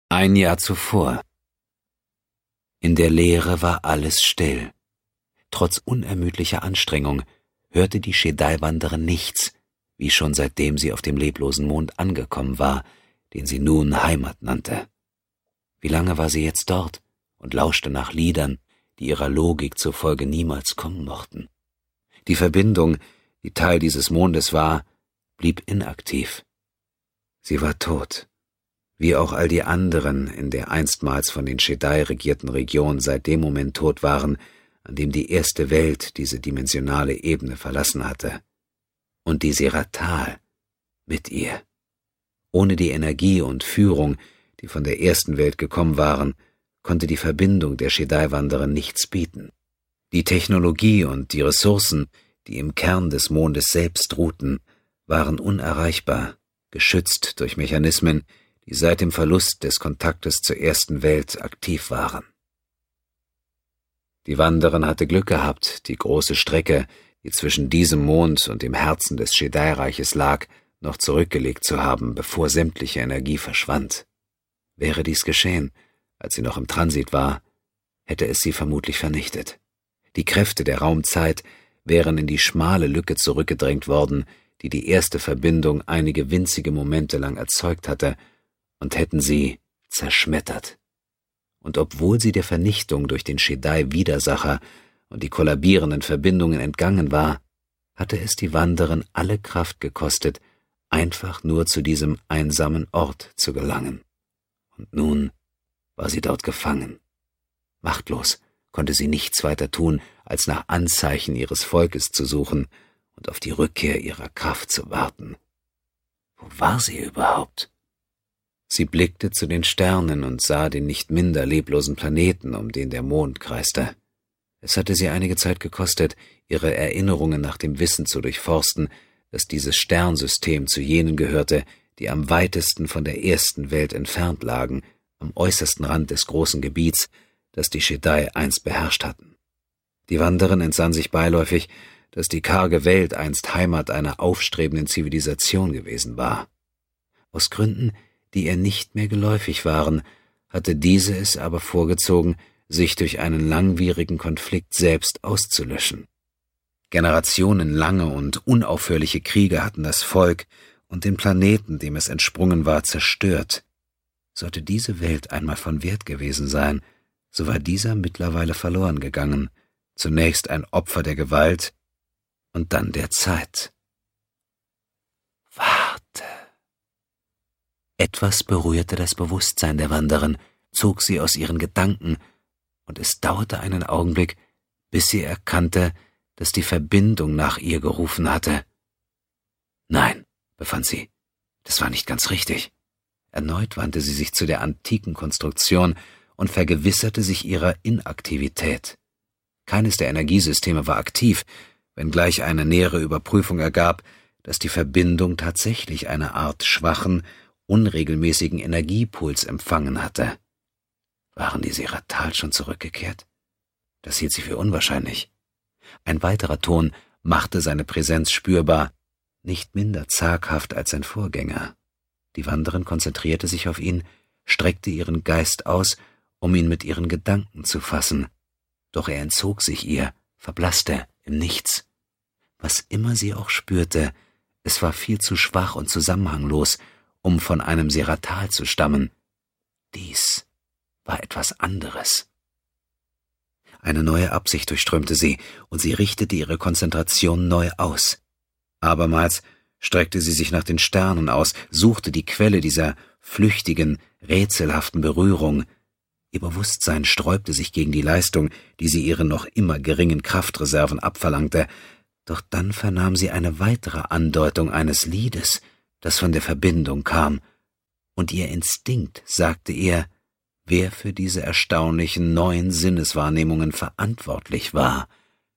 Ein Jahr zuvor. In der Leere war alles still. Trotz unermüdlicher Anstrengung hörte die Sedai-Wanderin nichts, wie schon seitdem sie auf dem leblosen Mond angekommen war, den sie nun Heimat nannte. Wie lange war sie jetzt dort und lauschte nach Liedern, die ihrer Logik zufolge niemals kommen mochten. Die Verbindung, die Teil dieses Mondes war, blieb inaktiv. Sie war tot, wie auch all die anderen in der einstmals von den Sedai regierten Region seit dem Moment tot waren, an dem die erste Welt diese dimensionale Ebene verlassen hatte. Und die Seratal mit ihr. Ohne die Energie und Führung, die von der ersten Welt gekommen waren, konnte die Verbindung der Sedai-Wanderer nichts bieten. Die Technologie und die Ressourcen, die im Kern des Mondes selbst ruhten, waren unerreichbar, geschützt durch Mechanismen, die seit dem Verlust des Kontaktes zur ersten Welt aktiv waren. Die Wanderin hatte Glück gehabt, die große Strecke, die zwischen diesem Mond und dem Herzen des Sedai-Reiches lag, noch zurückgelegt zu haben, bevor sämtliche Energie verschwand. Wäre dies geschehen, als sie noch im Transit war, hätte es sie vermutlich vernichtet. Die Kräfte der Raumzeit wären in die schmale Lücke zurückgedrängt worden, die die erste Verbindung einige winzige Momente lang erzeugt hatte, und hätten sie zerschmettert. Und obwohl sie der Vernichtung durch den Sedai-Widersacher und die kollabierenden Verbindungen entgangen war, hatte es die Wanderin alle Kraft gekostet, einfach nur zu diesem einsamen Ort zu gelangen. Und nun war sie dort gefangen. Machtlos konnte sie nichts weiter tun, als nach Anzeichen ihres Volkes zu suchen und auf die Rückkehr ihrer Kraft zu warten. Wo war sie überhaupt? Sie blickte zu den Sternen und sah den nicht minder leblosen Planeten, um den der Mond kreiste. Es hatte sie einige Zeit gekostet, ihre Erinnerungen nach dem Wissen zu durchforsten, dass dieses Sternsystem zu jenen gehörte, die am weitesten von der ersten Welt entfernt lagen, am äußersten Rand des großen Gebiets, das die Sedai einst beherrscht hatten. Die Wanderin entsann sich beiläufig, dass die karge Welt einst Heimat einer aufstrebenden Zivilisation gewesen war. Aus Gründen, die ihr nicht mehr geläufig waren, hatte diese es aber vorgezogen, sich durch einen langwierigen Konflikt selbst auszulöschen. Generationenlange und unaufhörliche Kriege hatten das Volk und den Planeten, dem es entsprungen war, zerstört. Sollte diese Welt einmal von Wert gewesen sein, so war dieser mittlerweile verloren gegangen, zunächst ein Opfer der Gewalt und dann der Zeit. Warte! Etwas berührte das Bewusstsein der Wanderin, zog sie aus ihren Gedanken, und es dauerte einen Augenblick, bis sie erkannte, dass die Verbindung nach ihr gerufen hatte. Nein, befand sie, das war nicht ganz richtig. Erneut wandte sie sich zu der antiken Konstruktion und vergewisserte sich ihrer Inaktivität. Keines der Energiesysteme war aktiv, wenngleich eine nähere Überprüfung ergab, dass die Verbindung tatsächlich eine Art schwachen, unregelmäßigen Energiepuls empfangen hatte. Waren die Seratal schon zurückgekehrt? Das hielt sie für unwahrscheinlich. Ein weiterer Ton machte seine Präsenz spürbar, nicht minder zaghaft als sein Vorgänger. Die Wanderin konzentrierte sich auf ihn, streckte ihren Geist aus, um ihn mit ihren Gedanken zu fassen. Doch er entzog sich ihr, verblasste im Nichts. Was immer sie auch spürte, es war viel zu schwach und zusammenhanglos, um von einem Seratal zu stammen. Dies war etwas anderes. Eine neue Absicht durchströmte sie, und sie richtete ihre Konzentration neu aus. Abermals streckte sie sich nach den Sternen aus, suchte die Quelle dieser flüchtigen, rätselhaften Berührung. Ihr Bewusstsein sträubte sich gegen die Leistung, die sie ihren noch immer geringen Kraftreserven abverlangte, doch dann vernahm sie eine weitere Andeutung eines Liedes, das von der Verbindung kam, und ihr Instinkt sagte ihr, wer für diese erstaunlichen neuen Sinneswahrnehmungen verantwortlich war.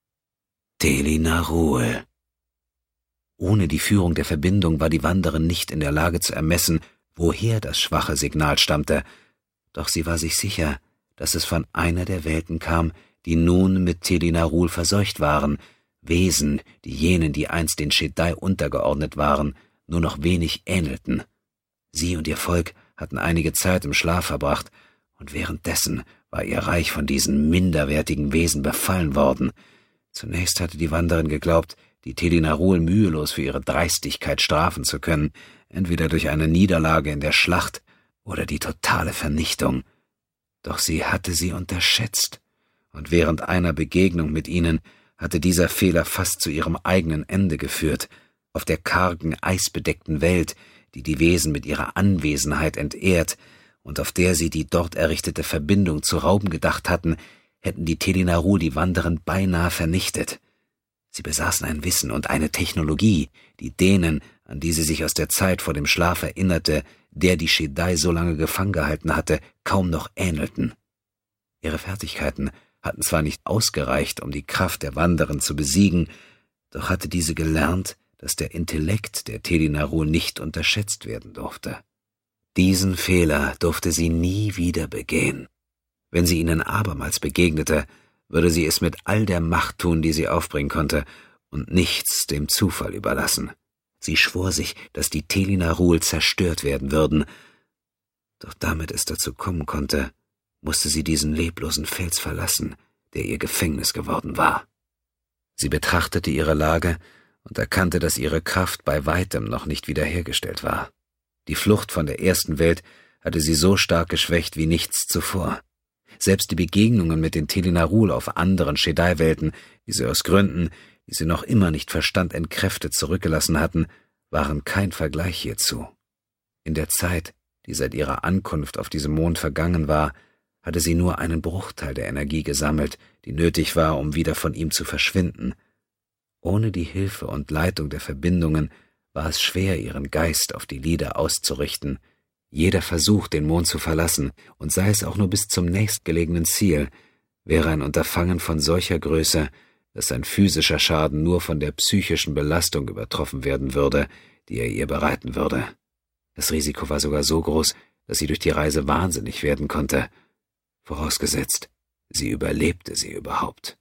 Teli-Narul. Ohne die Führung der Verbindung war die Wanderin nicht in der Lage zu ermessen, woher das schwache Signal stammte, doch sie war sich sicher, dass es von einer der Welten kam, die nun mit Teli-Narul verseucht waren, Wesen, die jenen, die einst den Sedai untergeordnet waren, nur noch wenig ähnelten. Sie und ihr Volk hatten einige Zeit im Schlaf verbracht, und währenddessen war ihr Reich von diesen minderwertigen Wesen befallen worden. Zunächst hatte die Wanderin geglaubt, die Teli-Narul mühelos für ihre Dreistigkeit strafen zu können, entweder durch eine Niederlage in der Schlacht oder die totale Vernichtung. Doch sie hatte sie unterschätzt, und während einer Begegnung mit ihnen hatte dieser Fehler fast zu ihrem eigenen Ende geführt. Auf der kargen, eisbedeckten Welt, die die Wesen mit ihrer Anwesenheit entehrt und auf der sie die dort errichtete Verbindung zu rauben gedacht hatten, hätten die Teli-Narul die Wanderin beinahe vernichtet. Sie besaßen ein Wissen und eine Technologie, die denen, an die sie sich aus der Zeit vor dem Schlaf erinnerte, der die Shedai so lange gefangen gehalten hatte, kaum noch ähnelten. Ihre Fertigkeiten hatten zwar nicht ausgereicht, um die Kraft der Wanderin zu besiegen, doch hatte diese gelernt, dass der Intellekt der Teli-Narul nicht unterschätzt werden durfte. Diesen Fehler durfte sie nie wieder begehen. Wenn sie ihnen abermals begegnete, würde sie es mit all der Macht tun, die sie aufbringen konnte, und nichts dem Zufall überlassen. Sie schwor sich, dass die Teli-Narul zerstört werden würden. Doch damit es dazu kommen konnte, musste sie diesen leblosen Fels verlassen, der ihr Gefängnis geworden war. Sie betrachtete ihre Lage und erkannte, dass ihre Kraft bei weitem noch nicht wiederhergestellt war. Die Flucht von der ersten Welt hatte sie so stark geschwächt wie nichts zuvor. Selbst die Begegnungen mit den Teli-Narul auf anderen Shedai-Welten, die sie aus Gründen, die sie noch immer nicht Verstand entkräftet zurückgelassen hatten, waren kein Vergleich hierzu. In der Zeit, die seit ihrer Ankunft auf diesem Mond vergangen war, hatte sie nur einen Bruchteil der Energie gesammelt, die nötig war, um wieder von ihm zu verschwinden. Ohne die Hilfe und Leitung der Verbindungen war es schwer, ihren Geist auf die Lieder auszurichten. Jeder Versuch, den Mond zu verlassen, und sei es auch nur bis zum nächstgelegenen Ziel, wäre ein Unterfangen von solcher Größe, dass sein physischer Schaden nur von der psychischen Belastung übertroffen werden würde, die er ihr bereiten würde. Das Risiko war sogar so groß, dass sie durch die Reise wahnsinnig werden konnte, vorausgesetzt, sie überlebte sie überhaupt.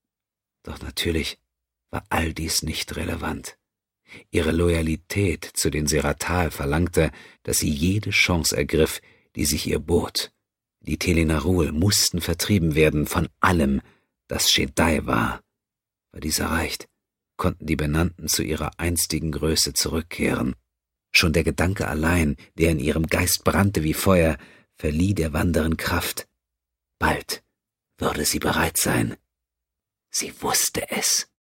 Doch natürlich war all dies nicht relevant. Ihre Loyalität zu den Seratal verlangte, dass sie jede Chance ergriff, die sich ihr bot. Die Teli-Narul mussten vertrieben werden von allem, das Shedai war. War dies erreicht, konnten die Benannten zu ihrer einstigen Größe zurückkehren. Schon der Gedanke allein, der in ihrem Geist brannte wie Feuer, verlieh der Wanderin Kraft. Bald würde sie bereit sein. Sie wusste es.